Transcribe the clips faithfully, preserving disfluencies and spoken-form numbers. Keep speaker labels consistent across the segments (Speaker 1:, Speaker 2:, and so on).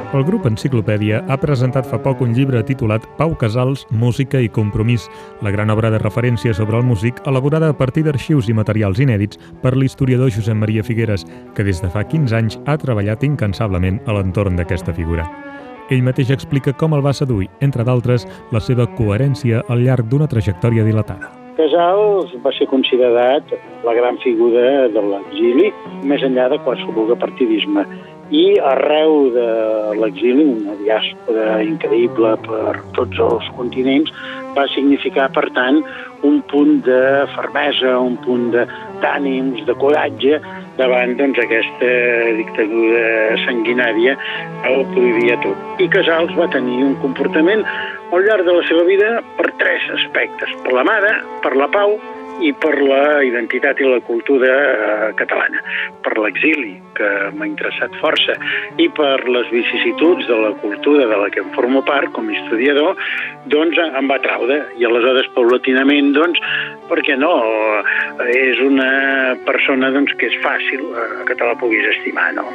Speaker 1: El grup Enciclopèdia ha presentat fa poc un llibre titulat Pau Casals, música i compromís, la gran obra de referència sobre el músic elaborada a partir d'arxius i materials inèdits per l'historiador Josep Maria Figueres, que des de fa quinze anys ha treballat incansablement a l'entorn d'aquesta figura. Ell mateix explica com el va seduir, entre d'altres, la seva coherència al llarg d'una trajectòria dilatada.
Speaker 2: Casals va ser considerat la gran figura de l'exili, més enllà de qualsevol partidisme. I arreu de l'exili, una diàspora increïble per tots els continents, va significar, per tant, un punt de fermesa, un punt d'ànims, de coratge, davant doncs, aquesta dictadura sanguinària que ho prohibia tot. I Casals va tenir un comportament al llarg de la seva vida per tres aspectes: per la mare, per la pau i per la identitat i la cultura eh, catalana. Per l'exili, que m'ha interessat força, i per les vicissituds de la cultura de la que em formo part com a historiador, doncs em va atraure. I aleshores, paulatinament, doncs, per què no? És una persona doncs, que és fàcil eh, que te la puguis estimar, no?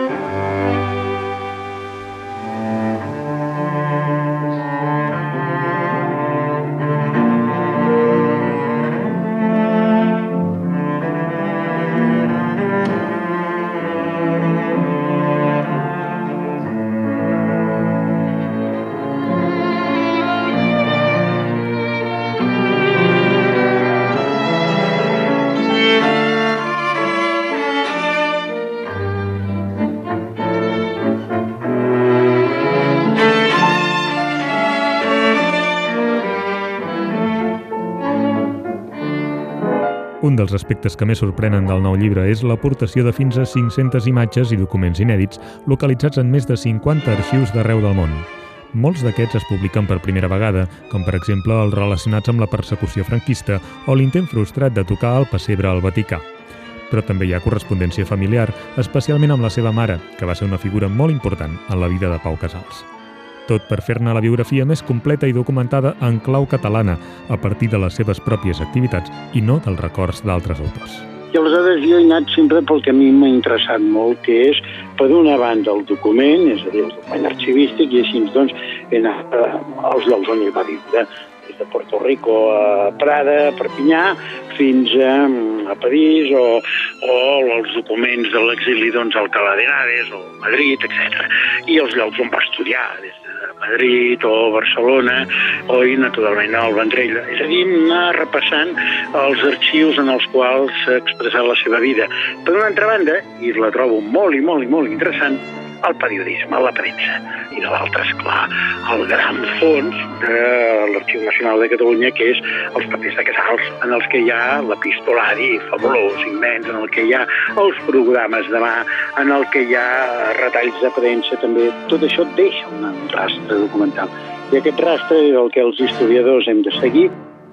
Speaker 1: Un dels aspectes que més sorprenen del nou llibre és l'aportació de fins a cinc-centes imatges i documents inèdits localitzats en més de cinquanta arxius d'arreu del món. Molts d'aquests es publiquen per primera vegada, com per exemple els relacionats amb la persecució franquista o l'intent frustrat de tocar el pessebre al Vaticà. Però també hi ha correspondència familiar, especialment amb la seva mare, que va ser una figura molt important en la vida de Pau Casals. Tot per fer-ne la biografia més completa i documentada en clau catalana, a partir de les seves pròpies activitats i no dels records d'altres autors.
Speaker 2: I aleshores jo he anat sempre pel que a mi m'ha interessat molt, que és, per una banda, el document, és a dir, el document arxivístic, i així doncs he anat als llocs on ell va viure, des de Puerto Rico a Prada, a Perpinyà, fins a, a París, o, o els documents de l'exili doncs, al Alcalá de Henares, o Madrid, etcètera. I els llocs on va estudiar, des de Madrid o Barcelona, o i naturalment al Vendrell. És a dir, anar repassant els arxius en els quals s'ha expressat la seva vida. Per una altra banda, i la trobo molt i molt i molt interessant, el periodisme, la premsa. I de l'altre, esclar, el gran fons de l'Arxiu Nacional de Catalunya, que és els papers de Casals, en els que hi ha l'epistolari fabulós, immens, en el que hi ha els programes de mà, en el que hi ha retalls de premsa també. Tot això deixa un rastre documental. I aquest rastre és el que els historiadors hem de seguir.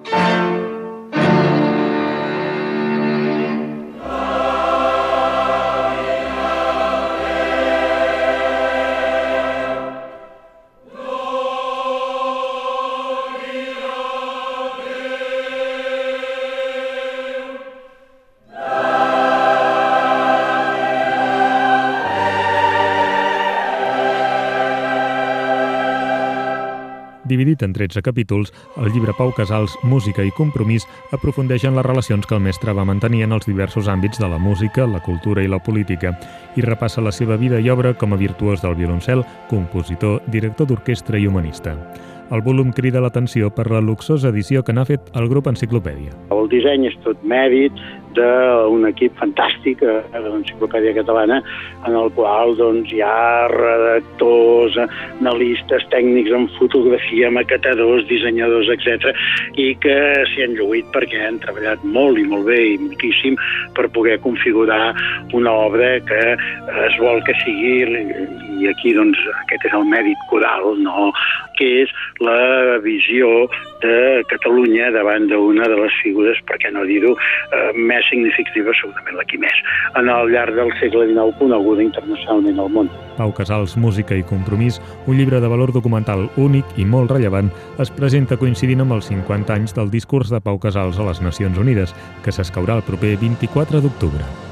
Speaker 1: Dividit en tretze capítols, el llibre Pau Casals, música i compromís aprofundeix en les relacions que el mestre va mantenir en els diversos àmbits de la música, la cultura i la política, i repassa la seva vida i obra com a virtuós del violoncel, compositor, director d'orquestra i humanista. El volum crida l'atenció per la luxosa edició que n'ha fet el grup Enciclopèdia.
Speaker 2: El disseny és tot mèrit d'un equip fantàstic de l'Enciclopèdia Catalana, en el qual doncs, hi ha redactors, analistes, tècnics en fotografia, maquetadors, dissenyadors, etcètera, i que s'hi han lluït perquè han treballat molt i molt bé i moltíssim per poder configurar una obra que es vol que sigui, i aquí doncs, aquest és el mèrit coral, no? Que és la visió de Catalunya davant d'una de les figures, per què no dir-ho, eh, més significatives, segurament la qui més, en el llarg del segle dinou coneguda internacionalment al món.
Speaker 1: Pau Casals, música i compromís, un llibre de valor documental únic i molt rellevant, es presenta coincidint amb els cinquanta anys del discurs de Pau Casals a les Nacions Unides, que s'escaurà el proper vint-i-quatre d'octubre.